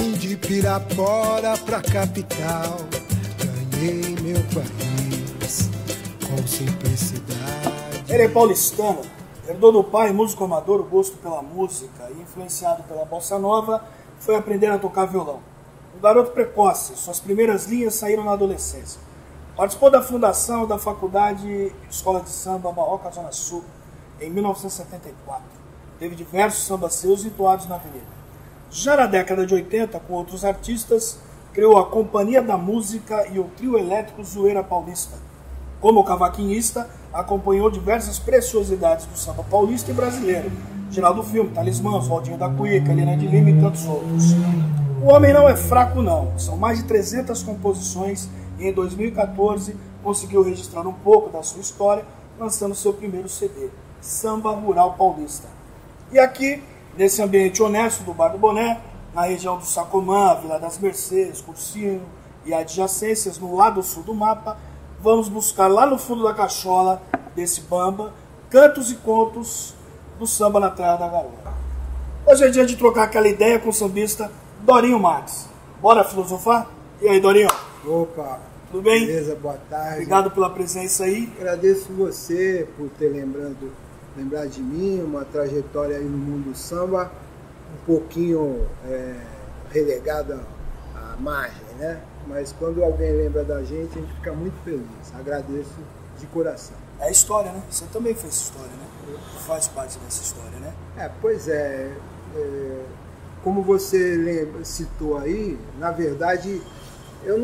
Vim de Pirapora pra capital, ganhei meu país com simplicidade. Ele é paulistano, herdou do pai, músico amador, o gosto pela música e influenciado pela bossa nova, foi aprender a tocar violão. Um garoto precoce, suas primeiras linhas saíram na adolescência. Participou da fundação da Faculdade Escola de Samba Barroca Zona Sul em 1974. Teve diversos sambas seus entoados na avenida. Já na década de 80, com outros artistas, criou a Companhia da Música e o trio elétrico Zoeira Paulista. Como cavaquinista, acompanhou diversas preciosidades do samba paulista e brasileiro. Geraldo Filme, Talismã, Oswaldinho da Cuíca, Helena de Lima e tantos outros. O homem não é fraco não, são mais de 300 composições e em 2014 conseguiu registrar um pouco da sua história, lançando seu primeiro CD, Samba Rural Paulista. E aqui, nesse ambiente honesto do Bar do Boné, na região do Sacomã, Vila das Mercedes, Cursinho e adjacências no lado sul do mapa, vamos buscar lá no fundo da cachola desse bamba, cantos e contos do samba na Terra da Garoa. Hoje é dia de trocar aquela ideia com o sambista Dorinho Marques. Bora filosofar? E aí, Dorinho? Opa, tudo bem? Beleza, boa tarde. Obrigado pela presença aí. Agradeço você por ter lembrado de mim, uma trajetória aí no mundo do samba, um pouquinho relegada à margem, né? Mas quando alguém lembra da gente, a gente fica muito feliz. Agradeço de coração. É história, né? Você também fez história, né? Faz parte dessa história, né? Pois é. Como você citou aí, na verdade, eu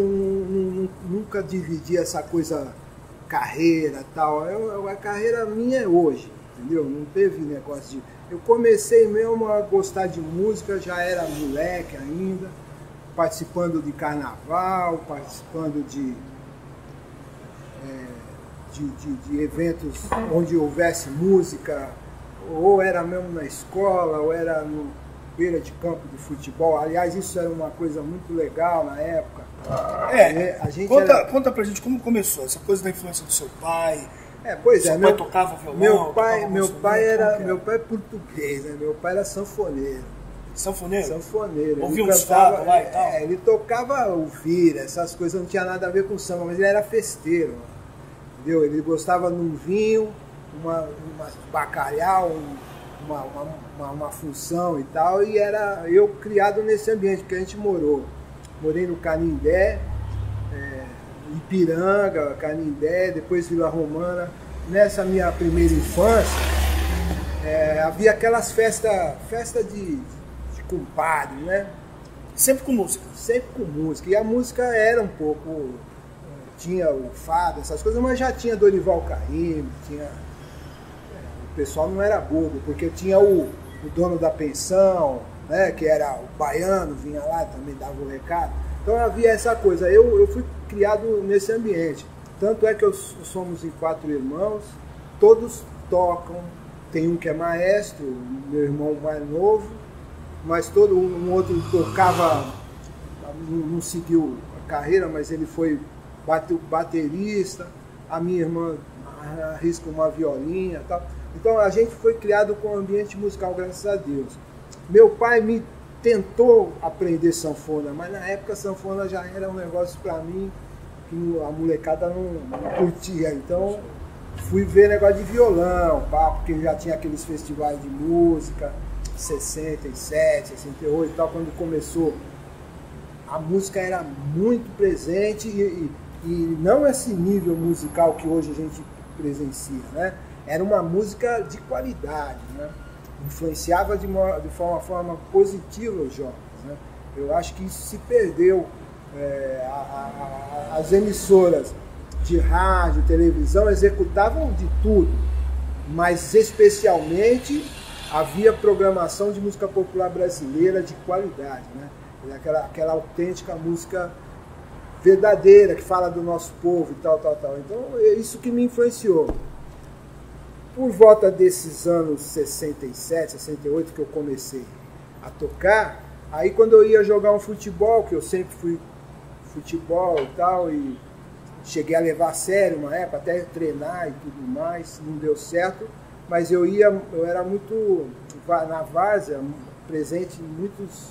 nunca dividi essa coisa carreira e tal. A carreira minha é hoje, entendeu? Não teve negócio de... Eu comecei mesmo a gostar de música, já era moleque ainda, participando de carnaval, participando de eventos onde houvesse música, ou era mesmo na escola, ou era no beira de campo de futebol. Aliás, isso era uma coisa muito legal na época. A gente conta pra gente como começou, essa coisa da influência do seu pai. Seu pai tocava violão? Meu pai é português, né? Meu pai era sanfoneiro. Sanfoneiro? Sanfoneiro. Ouvia uns fados lá e tal? Ele tocava ouvir, essas coisas não tinha nada a ver com samba, mas ele era festeiro, entendeu? Ele gostava de um vinho, uma bacalhau, uma função e tal, e era eu criado nesse ambiente, porque a gente morei no Canindé, Ipiranga, Canindé, depois Vila Romana. Nessa minha primeira infância, havia aquelas festas de compadre, né? Sempre com música? Sempre com música, e a música era um pouco, tinha o fado, essas coisas, mas já tinha Dorival Caymmi, tinha... O pessoal não era bobo, porque tinha o dono da pensão, né, que era o baiano, vinha lá, também dava o recado. Então havia essa coisa. Eu fui criado nesse ambiente. Tanto é que somos em 4 irmãos, todos tocam. Tem um que é maestro, meu irmão mais novo, mas um outro tocava, não seguiu a carreira, mas ele foi baterista. A minha irmã arrisca uma violinha e tal. Então a gente foi criado com um ambiente musical, graças a Deus. Meu pai me tentou aprender sanfona, mas na época a sanfona já era um negócio para mim que a molecada não curtia. Então fui ver negócio de violão, porque já tinha aqueles festivais de música, 67, 68 e tal, quando começou. A música era muito presente e não esse nível musical que hoje a gente presencia, né? Era uma música de qualidade, né? Influenciava de uma forma positiva os jovens, né? Eu acho que isso se perdeu. As emissoras de rádio, televisão executavam de tudo, mas especialmente havia programação de música popular brasileira de qualidade, né? Aquela autêntica música verdadeira que fala do nosso povo e tal. Então é isso que me influenciou. Por volta desses anos 67, 68 que eu comecei a tocar, aí quando eu ia jogar um futebol, que eu sempre fui futebol e tal, e cheguei a levar a sério uma época, até treinar e tudo mais, não deu certo, mas eu era muito, na várzea, presente em muitos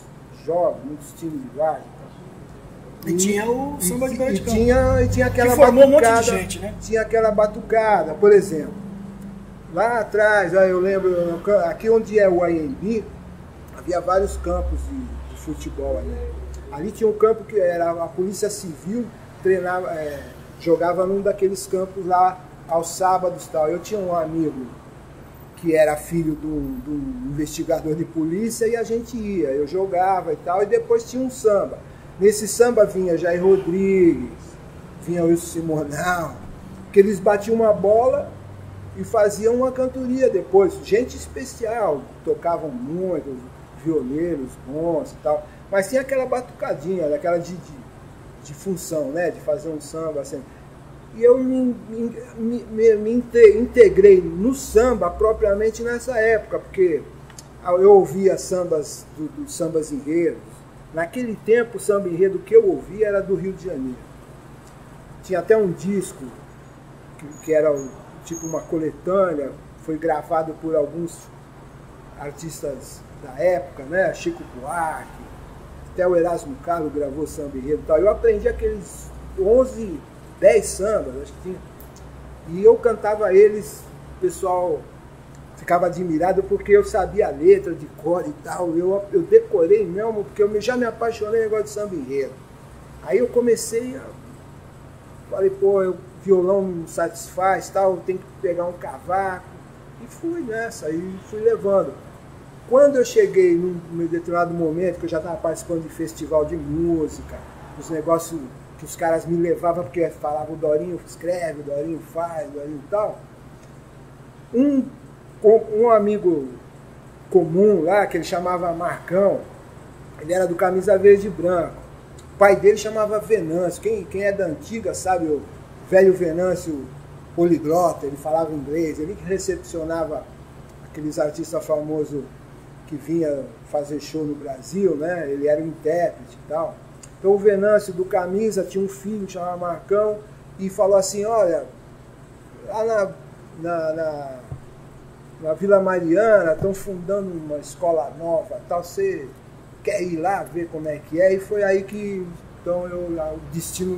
jogos, muitos times de várzea. E tinha o samba de beira de campo. E tinha aquela que formou batucada, um monte de gente, né? Tinha aquela batucada, por exemplo. Lá atrás, eu lembro, aqui onde é o AMB, havia vários campos de futebol ali. Ali tinha um campo que era a Polícia Civil, treinava, jogava num daqueles campos lá aos sábados e tal. Eu tinha um amigo que era filho do investigador de polícia e a gente ia, eu jogava e tal, e depois tinha um samba. Nesse samba vinha Jair Rodrigues, vinha Wilson Simonal, que eles batiam uma bola e faziam uma cantoria depois, gente especial, tocavam muito, violeiros bons e tal, mas tinha aquela batucadinha, aquela de função, né, de fazer um samba assim. E eu me integrei no samba propriamente nessa época, porque eu ouvia sambas dos sambas enredos. Naquele tempo, o samba enredo que eu ouvia era do Rio de Janeiro. Tinha até um disco que era tipo uma coletânea, foi gravado por alguns artistas da época, né? Chico Buarque, até o Erasmo Carlos gravou samba enredo e tal. Eu aprendi aqueles 11, 10 sambas, acho que tinha. E eu cantava eles, o pessoal ficava admirado porque eu sabia a letra de cor e tal. Eu decorei mesmo, porque eu já me apaixonei no negócio de samba enredo. Aí eu comecei falei, pô, o violão não satisfaz, tal, eu tenho que pegar um cavaco. E fui nessa, e fui levando. Quando eu cheguei num determinado momento, que eu já estava participando de festival de música, os negócios que os caras me levavam, porque falavam, o Dorinho escreve, o Dorinho faz, o Dorinho tal. Um amigo comum lá, que ele chamava Marcão, ele era do Camisa Verde e Branco. O pai dele chamava Venâncio. Quem é da antiga sabe, o velho Venâncio poliglota, ele falava inglês, ele que recepcionava aqueles artistas famosos que vinha fazer show no Brasil, né? Ele era um intérprete e tal. Então o Venâncio do Camisa tinha um filho que chamava Marcão e falou assim, olha, lá na Vila Mariana estão fundando uma escola nova, tal, você quer ir lá ver como é que é? E foi aí que então o destino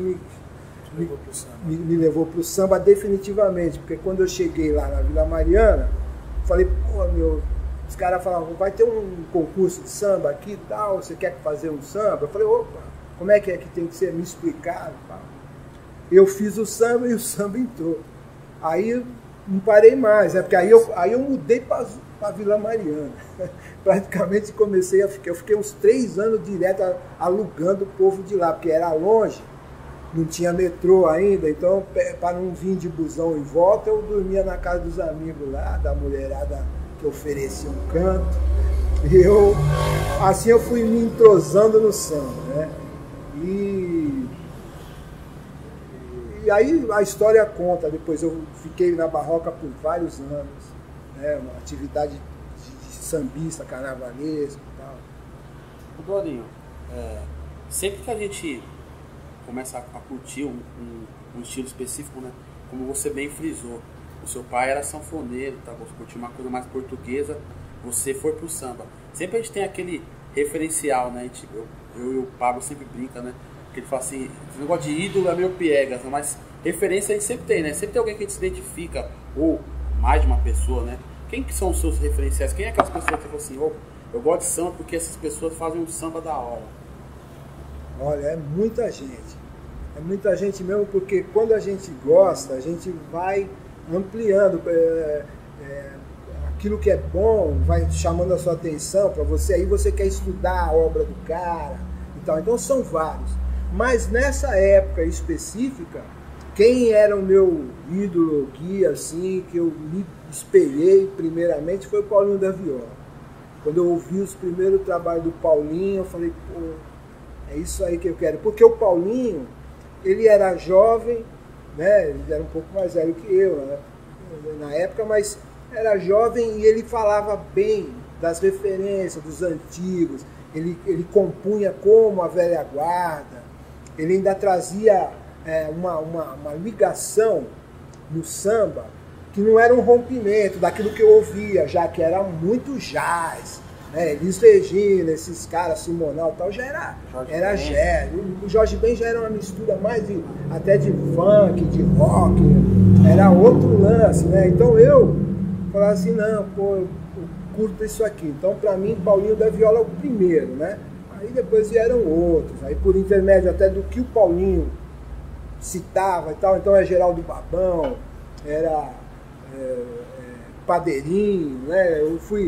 me levou para o samba definitivamente, porque quando eu cheguei lá na Vila Mariana, falei, pô, os caras falavam, vai ter um concurso de samba aqui e tal, você quer fazer um samba? Eu falei, opa, como é que tem que ser? Me explicaram. Eu fiz o samba e o samba entrou. Aí não parei mais, porque aí eu mudei para a Vila Mariana. Praticamente eu fiquei uns 3 anos direto alugando o povo de lá, porque era longe, não tinha metrô ainda, então para não vir de busão em volta, eu dormia na casa dos amigos lá, da mulherada que oferecia um canto. E assim eu fui me entrosando no samba, né? E aí a história conta, depois eu fiquei na Barroca por vários anos, né? Uma atividade de sambista, carnavalesco e tal. O Dorinho, sempre que a gente começa a curtir um estilo específico, né? Como você bem frisou, o seu pai era sanfoneiro, tá? Você curtiu uma coisa mais portuguesa, você foi pro samba. Sempre a gente tem aquele referencial, né? Eu e o Pablo sempre brinca, né? Que ele fala assim, esse negócio de ídolo é meio piegas, né? Mas referência a gente sempre tem, né? Sempre tem alguém que a gente se identifica, ou mais de uma pessoa, né? Quem que são os seus referenciais? Quem é aquelas pessoas que falam assim, eu gosto de samba porque essas pessoas fazem um samba da hora? Olha, é muita gente. É muita gente mesmo, porque quando a gente gosta, a gente vai ampliando. Aquilo que é bom vai chamando a sua atenção para você, aí você quer estudar a obra do cara e tal. Então são vários. Mas nessa época específica, quem era o meu ídolo, guia, assim, que eu me espelhei primeiramente, foi o Paulinho da Viola. Quando eu ouvi os primeiros trabalhos do Paulinho, eu falei, pô, é isso aí que eu quero. Porque o Paulinho, ele era jovem, né? Ele era um pouco mais velho que eu, né? Na época, mas era jovem e ele falava bem das referências, dos antigos. Ele compunha como a velha guarda. Ele ainda trazia uma ligação no samba que não era um rompimento daquilo que eu ouvia, já que era muito jazz, né? Elis Regina, esses caras, Simonal e tal, já era jazz. O Jorge Ben já era uma mistura mais até de funk, de rock, era outro lance, né? Então eu falava assim, não, pô, eu curto isso aqui. Então pra mim, Paulinho da Viola é o primeiro, né? Aí depois vieram outros, aí por intermédio até do que o Paulinho citava e tal, então é Geraldo Babão, era Padeirinho, né? Eu fui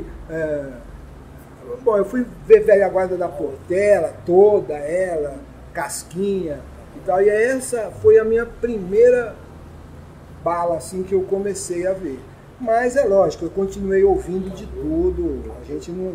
ver Velha Guarda da Portela, toda ela, Casquinha e tal, e essa foi a minha primeira bala assim que eu comecei a ver. Mas é lógico, eu continuei ouvindo de tudo, a gente não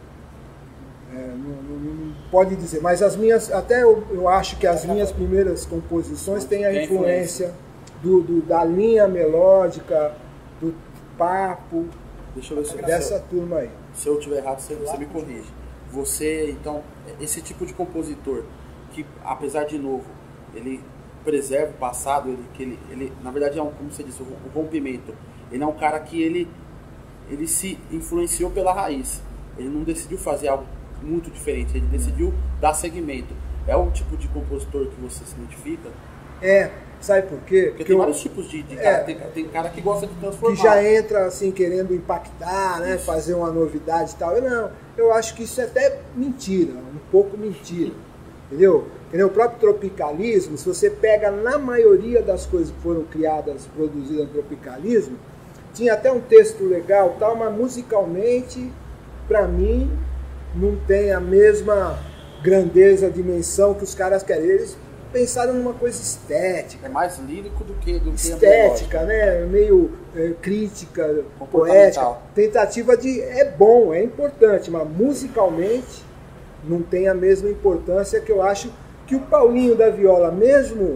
pode dizer, mas as minhas, até eu acho que as minhas primeiras composições têm a influência da linha melódica, do papo, deixa eu ver se dessa turma aí. Se eu estiver errado, você me corrige. Você, então, esse tipo de compositor, que apesar de novo, ele preserva o passado, ele na verdade é como você disse, o rompimento. Ele é um cara que ele se influenciou pela raiz. Ele não decidiu fazer algo muito diferente, ele decidiu dar segmento. É um tipo de compositor que você se identifica? Sabe por quê? Porque tem vários tipos de cara. Tem cara que gosta de transformar. Que já entra assim querendo impactar, né? Fazer uma novidade e tal. Eu acho que isso é até mentira, um pouco mentira. Entendeu? O próprio tropicalismo, se você pega na maioria das coisas que foram criadas, produzidas no tropicalismo, tinha até um texto legal, tal, mas musicalmente, para mim, não tem a mesma grandeza, dimensão que os caras querem. Eles pensaram numa coisa estética. É mais lírico do que estética, né? Meio crítica, poética. Tentativa de... É bom, é importante, mas musicalmente não tem a mesma importância que eu acho que o Paulinho da Viola, mesmo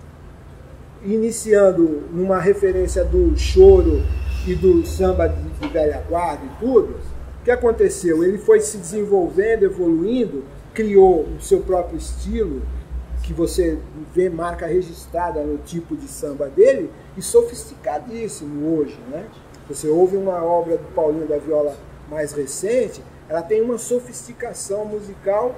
iniciando numa referência do choro e do samba de velha guarda e tudo, o que aconteceu? Ele foi se desenvolvendo, evoluindo, criou o seu próprio estilo, que você vê marca registrada no tipo de samba dele, e sofisticadíssimo hoje, né? Você ouve uma obra do Paulinho da Viola mais recente, ela tem uma sofisticação musical,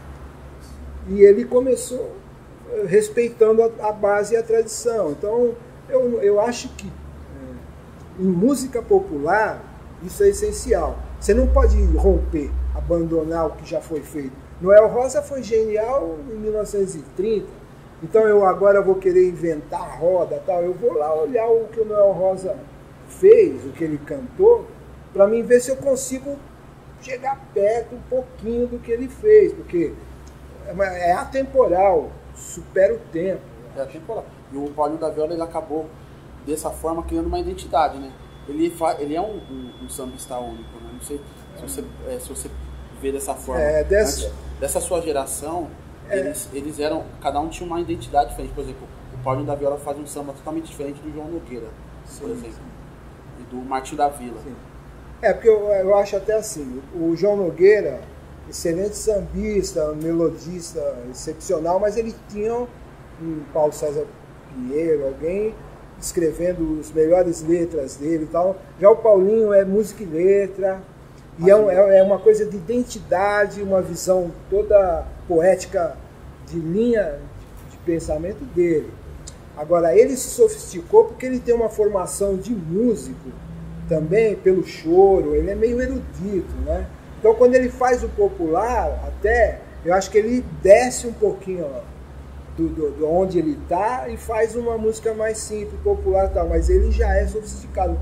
e ele começou respeitando a base e a tradição. Então, eu acho que em música popular isso é essencial. Você não pode romper, abandonar o que já foi feito. Noel Rosa foi genial em 1930, então eu agora vou querer inventar a roda, tal. Eu vou lá olhar o que o Noel Rosa fez, o que ele cantou, para mim ver se eu consigo chegar perto um pouquinho do que ele fez, porque é atemporal, supera o tempo. É atemporal. E o Paulinho da Viola, ele acabou dessa forma criando uma identidade, né? Ele é um sambista único, né? Não sei se você vê dessa forma. Dessa sua geração, eles eram, cada um tinha uma identidade diferente. Por exemplo, o Paulinho da Viola faz um samba totalmente diferente do João Nogueira, por exemplo, e do Martinho da Vila. Sim. Porque eu acho até assim, o João Nogueira, excelente sambista, melodista excepcional, mas ele tinha um Paulo César Pinheiro, alguém escrevendo as melhores letras dele e tal. Já o Paulinho é música e letra, e é uma coisa de identidade, uma visão toda poética de linha de pensamento dele. Agora, ele se sofisticou porque ele tem uma formação de músico também, pelo choro, ele é meio erudito, né? Então, quando ele faz o popular, até, eu acho que ele desce um pouquinho do onde ele está e faz uma música mais simples, popular e tal, mas ele já é sofisticado.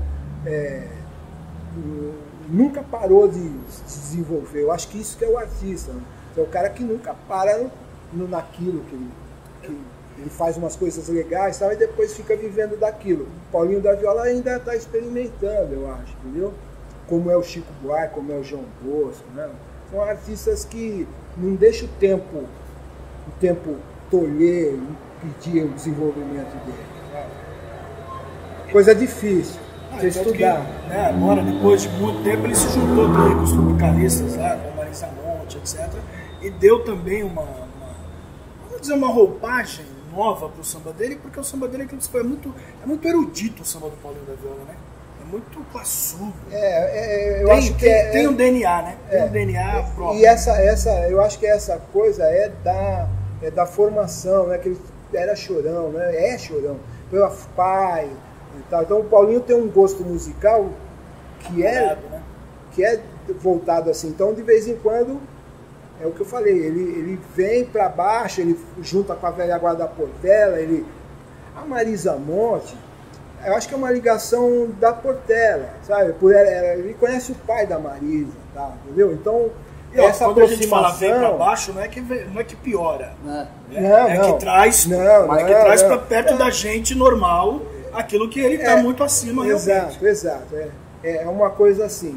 Nunca parou de se desenvolver. Eu acho que isso que é o artista, né? É o cara que nunca para naquilo que ele faz umas coisas legais, tal, e depois fica vivendo daquilo. O Paulinho da Viola ainda está experimentando, eu acho, entendeu? Como é o Chico Buarque, como é o João Bosco, né? São artistas que não deixam o tempo tolher, impedir o desenvolvimento dele. Coisa difícil, você estudar. Agora, depois de muito tempo, ele se juntou também com os tropicalistas lá, com a Marisa Monte, etc. E deu também vamos dizer, uma roupagem nova pro samba dele, porque o samba dele é muito erudito, o samba do Paulinho da Viola, né? é muito classudo. Eu acho que tem um DNA, né? Tem um DNA próprio. E eu acho que essa coisa é da formação, né? Que ele era chorão, né? É chorão. Pelo pai e tal. Então o Paulinho tem um gosto musical que é voltado assim. Então de vez em quando, é o que eu falei, ele vem para baixo, ele junta com a velha guarda da Portela, a Marisa Monte, eu acho que é uma ligação da Portela, sabe? Ele conhece o pai da Marisa, tá? Entendeu? Então, essa quando a gente fala vem para baixo, não é que piora. Que traz para perto da gente normal aquilo que ele está muito acima. Exato. É uma coisa assim.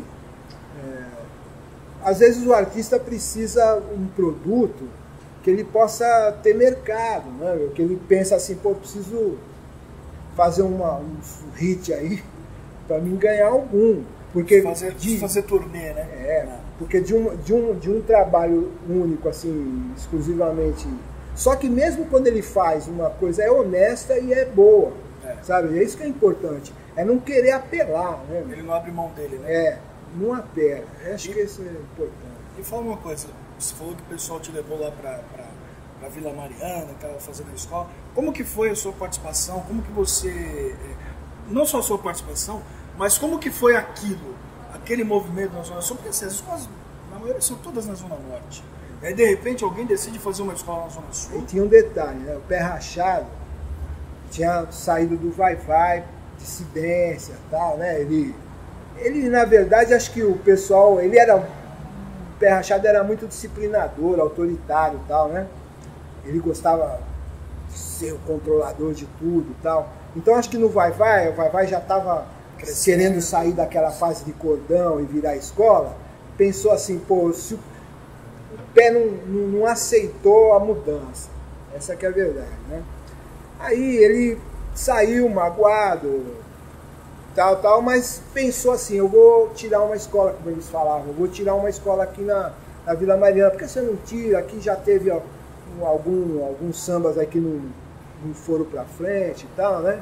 Às vezes o artista precisa um produto que ele possa ter mercado, né? Que ele pensa assim, pô, preciso fazer um hit aí para mim ganhar algum. Porque fazer turnê, né? Porque de um trabalho único, assim, exclusivamente. Só que mesmo quando ele faz uma coisa, é honesta e é boa, sabe? É isso que é importante. É não querer apelar, né? Ele não abre mão dele, né? Não apela. Eu acho que isso é importante. E fala uma coisa, você falou que o pessoal te levou lá para Vila Mariana, que estava fazendo a escola. Como que foi a sua participação? Como que você... Não só a sua participação, mas como que foi aquele movimento na Zona Sul? Porque as escolas, na maioria, são todas na Zona Norte. E aí, de repente, alguém decide fazer uma escola na Zona Sul. E tinha um detalhe, né? O Pé Rachado tinha saído do Vai-Vai, dissidência e tal, né? Ele, na verdade, acho que o pessoal... O Pé Rachado era muito disciplinador, autoritário e tal, né? Ele gostava de ser o controlador de tudo e tal. Então, acho que no Vai-Vai, o Vai-Vai já estava querendo sair daquela fase de cordão e virar escola. Pensou assim, pô, se o Pé não aceitou a mudança. Essa que é a verdade, né? Aí ele saiu magoado, tal, mas pensou assim, eu vou tirar uma escola, como eles falavam, eu vou tirar uma escola aqui na Vila Mariana, porque você não tira, aqui já teve alguns sambas aí que não foram pra frente e tal, né?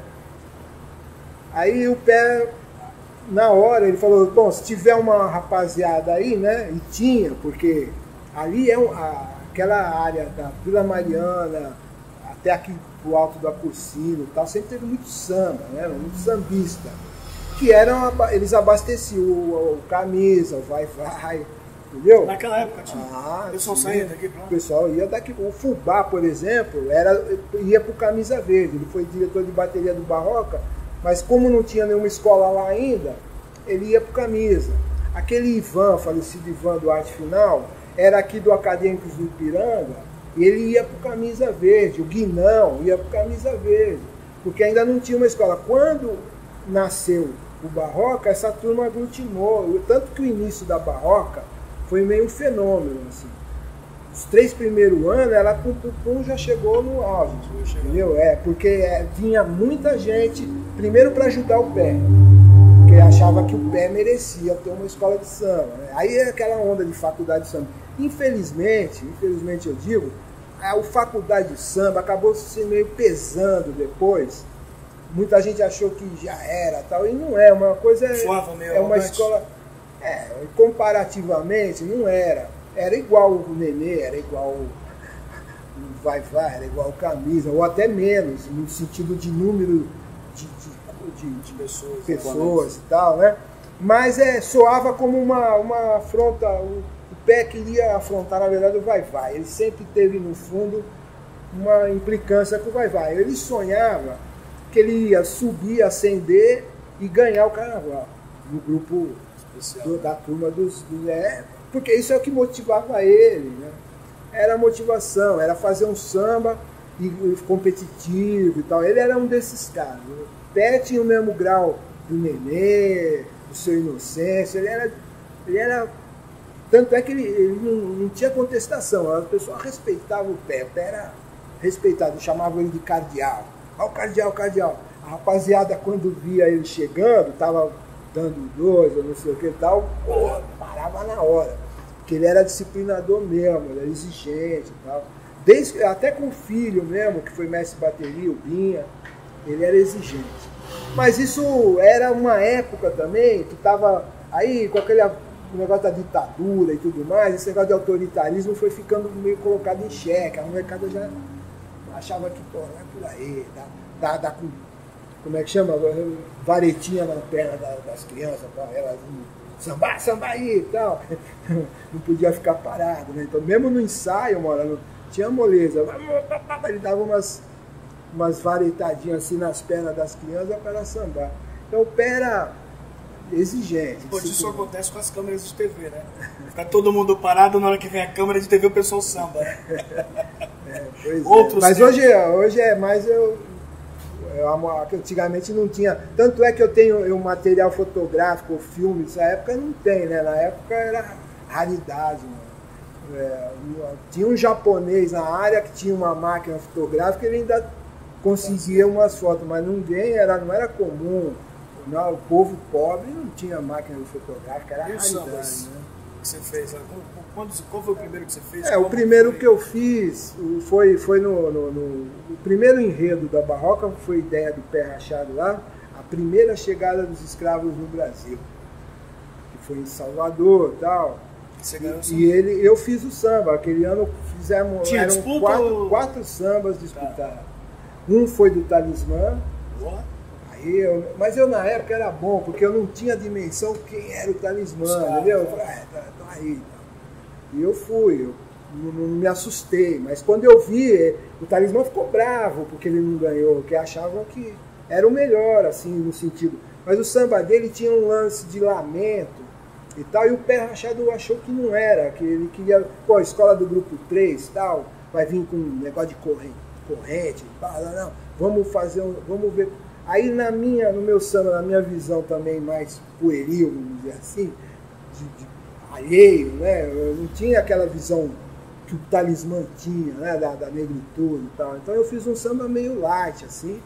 Aí o Pé, na hora, ele falou, bom, se tiver uma rapaziada aí, né, e tinha, porque ali aquela área da Vila Mariana, até aqui pro alto do Acurcino e tal, sempre teve muito samba, né, muito sambista. Que eles abasteciam o Camisa, o Vai-Vai, entendeu? Naquela época tinha. O pessoal saía daqui pra lá. O pessoal ia daqui. O Fubá, por exemplo, ia pro Camisa Verde. Ele foi diretor de bateria do Barroca, mas como não tinha nenhuma escola lá ainda, ele ia pro Camisa. Aquele Ivan, falecido Ivan do Arte Final, era aqui do Acadêmicos do Ipiranga, e ele ia pro Camisa Verde. O Guinão ia pro Camisa Verde, porque ainda não tinha uma escola. Quando nasceu o Barroca, essa turma aglutinou, tanto que o início da Barroca foi meio um fenômeno, assim. Os 3 primeiros anos, ela com o Pupum já chegou no auge, entendeu? Porque vinha muita gente, primeiro para ajudar o Pé, porque achava que o Pé merecia ter uma escola de samba, né? Aí é aquela onda de faculdade de samba. Infelizmente eu digo, a faculdade de samba acabou se meio pesando depois. Muita gente achou que já era, tal, e não é, uma coisa é uma escola, comparativamente não era. Era igual o Nenê, era igual o Vai-Vai, era igual o Camisa, ou até menos, no sentido de número de pessoas e tal, né? Mas soava como uma afronta, o Pé queria afrontar, na verdade, o Vai-Vai. Ele sempre teve, no fundo, uma implicância com o Vai-Vai. Ele sonhava que ele ia subir, ascender e ganhar o carnaval no grupo especial da turma porque isso é o que motivava ele, né? Era a motivação, era fazer um samba competitivo e tal. Ele era um desses caras. O Pé tinha o mesmo grau do Nenê, do Seu Inocêncio, ele era tanto é que ele não tinha contestação, o pessoal respeitava o Pé era respeitado, chamavam ele de cardeal. Ó, o cardeal. A rapaziada, quando via ele chegando, tava dando 2 ou não sei o que e tal, parava na hora. Porque ele era disciplinador mesmo, ele era exigente e tal. Até com o filho mesmo, que foi mestre de bateria, o Binha, ele era exigente. Mas isso era uma época também que estava aí com aquele negócio da ditadura e tudo mais, esse negócio de autoritarismo foi ficando meio colocado em xeque. A molecada já achava que, pô, não é por aí, dá com, como é que chama? Varetinha na perna das crianças, para elas sambar aí e tal. Não podia ficar parado, né? Então, mesmo no ensaio, mano, tinha moleza. Ele dava umas varetadinhas assim nas pernas das crianças para elas sambar. Então, o pé era exigente. Hoje isso acontece com as câmeras de TV, né? Fica todo mundo parado, na hora que vem a câmera de TV o pessoal samba. Pois é. Mas hoje é mais antigamente não tinha. Tanto é que eu tenho um material fotográfico, filme, nessa época não tem, né? Na época era raridade, mano. Tinha um japonês na área que tinha uma máquina fotográfica, ele ainda conseguia umas fotos, mas ninguém não era comum. Não, o povo pobre não tinha máquina fotográfica, era raridade, né? Que você fez? Qual foi o primeiro que você fez? O primeiro que eu fiz foi no primeiro enredo da Barroca, foi ideia do Pé Rachado lá, a primeira chegada dos escravos no Brasil, que foi em Salvador e tal. Você ganhou eu fiz o samba, aquele ano fizemos, eram quatro sambas disputados. Um foi do Talismã. Boa. Mas eu na época era bom, porque eu não tinha dimensão quem era o Talismã, entendeu? Eu falei, tô aí. E eu fui, eu não me assustei, mas quando eu vi, o Talismã ficou bravo porque ele não ganhou, porque achavam que era o melhor, assim, no sentido. Mas o samba dele tinha um lance de lamento e tal, e o Pé Rachado achou que não era, que ele queria, a escola do grupo 3 e tal, vai vir com um negócio de corrente, não, vamos ver. Aí no meu samba, na minha visão também mais pueril, vamos dizer assim, de alheio, né? Eu não tinha aquela visão que o Talismã tinha, né? Da negritude e tal. Então eu fiz um samba meio light, assim.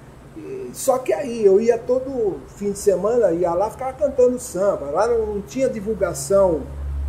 Só que aí eu ia todo fim de semana, ia lá, ficava cantando samba. Lá não tinha divulgação,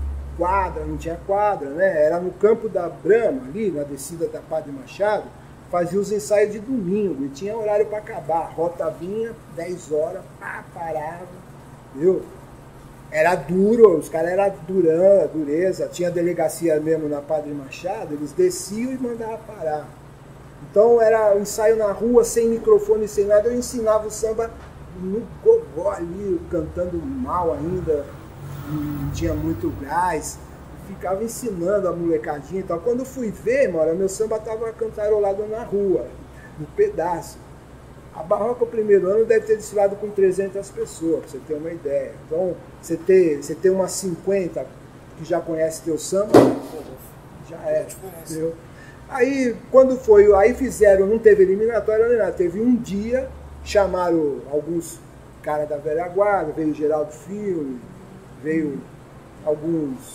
não tinha quadra, né? Era no campo da Brama, ali, na descida da Padre Machado. Fazia os ensaios de domingo e tinha horário para acabar. A rota vinha, 10 horas, parava, viu? Era duro, os caras eram dureza. Tinha delegacia mesmo na Padre Machado, eles desciam e mandavam parar. Então era um ensaio na rua, sem microfone, sem nada. Eu ensinava o samba no gogó ali, cantando mal ainda, não tinha muito gás. Ficava ensinando a molecadinha e tal. Quando eu fui ver, mano, meu samba tava cantarolado na rua, no pedaço. A Barroca, o primeiro ano, deve ter desfilado com 300 pessoas, pra você ter uma ideia. Então, você ter umas 50 que já conhece teu samba, já é, entendeu? Aí, quando foi, aí fizeram, não teve eliminatória nem nada, teve um dia, chamaram alguns caras da velha guarda, veio Geraldo Filme, veio alguns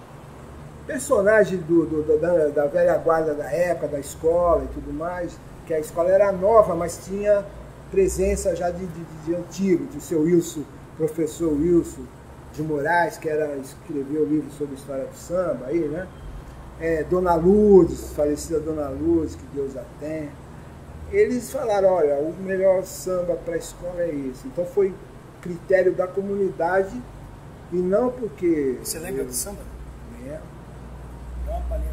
personagens da velha guarda da época, da escola e tudo mais, que a escola era nova, mas tinha presença já de antigo, de seu Wilson, professor Wilson de Moraes, que escreveu o livro sobre a história do samba, aí, né? Dona Lourdes, falecida Dona Lourdes, que Deus a tenha. Eles falaram, olha, o melhor samba para a escola é esse. Então foi critério da comunidade e não porque... Você lembra do samba? Dá uma palhinha.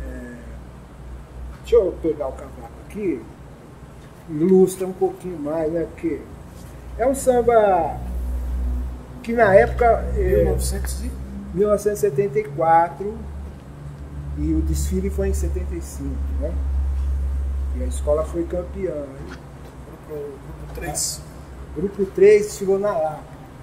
Deixa eu pegar o cavaco aqui, ilustra um pouquinho mais, né? Porque é um samba que na época... 1974, e o desfile foi em 75, né? E a escola foi campeã. Grupo 3. Grupo 3 desfilou na Lapa.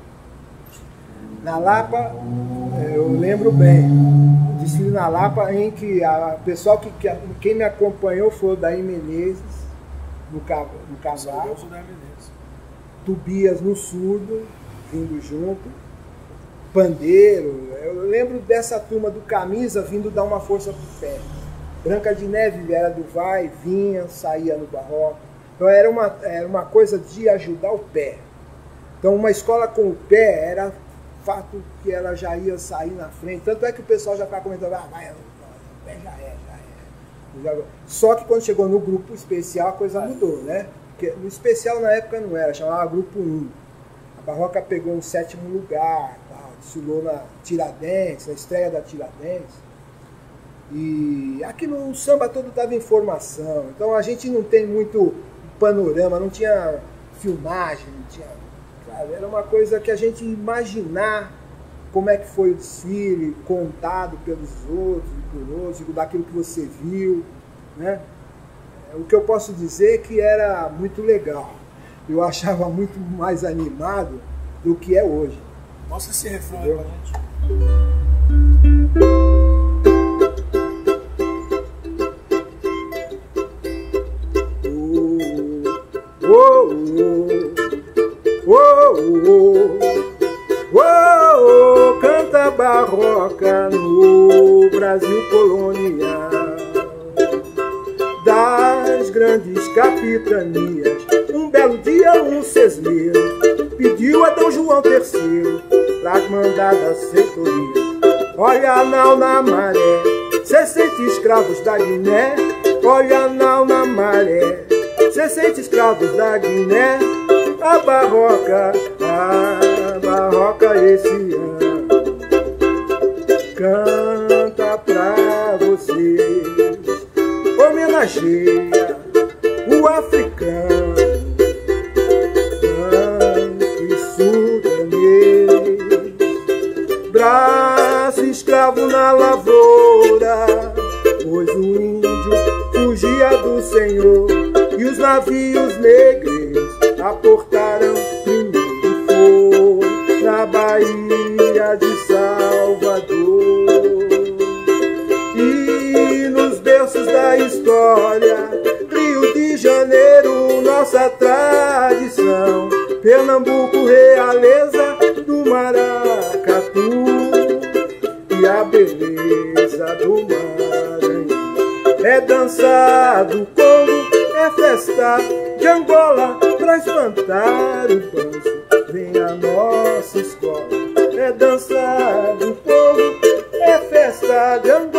Na Lapa, eu lembro bem, desfile na Lapa em que quem me acompanhou foi o Daí Menezes, no cavalo, Tobias no surdo, vindo junto, pandeiro. Eu lembro dessa turma do Camisa vindo dar uma força pro pé. Branca de Neve era do vai, vinha, saía no barroco. Então era uma coisa de ajudar o pé. Então uma escola com o pé era fato que ela já ia sair na frente. Tanto é que o pessoal já ficava comentando, vai, o pé já é. Só que quando chegou no grupo especial a coisa mudou, né? Porque porque no especial na época não era, chamava Grupo 1. A Barroca pegou um 7º lugar, tal, desfilou na Tiradentes, na estreia da Tiradentes. E aqui no samba todo dava informação, então a gente não tem muito panorama, não tinha filmagem, não tinha, sabe? Era uma coisa que a gente imaginar como é que foi o desfile, contado pelos outros e por outros, daquilo que você viu, né? O que eu posso dizer é que era muito legal. Eu achava muito mais animado do que é hoje. Mostra esse refrão aí pra gente. Canta Barroca no Brasil colonial, das grandes capitanias. Um belo dia um cesleiro pediu a Dom João III pra mandar da seitoria. Olha nau na maré, 60 escravos da Guiné. Olha nau na maré, 60 escravos da Guiné. A Barroca esse ano canta pra vocês, homenageia o africano, branco e sudanês, braço escravo na lavoura, pois o índio fugia do Senhor e os navios negros aportaram primeiro foi na Bahia de Salvador. E nos berços da história, Rio de Janeiro, nossa tradição, Pernambuco, realeza do maracatu e a beleza do Maranhão. É dança do Congo, é festa de Angola, pra espantar o banzo, vem a nossa escola. É dança do povo, é festa de Angola.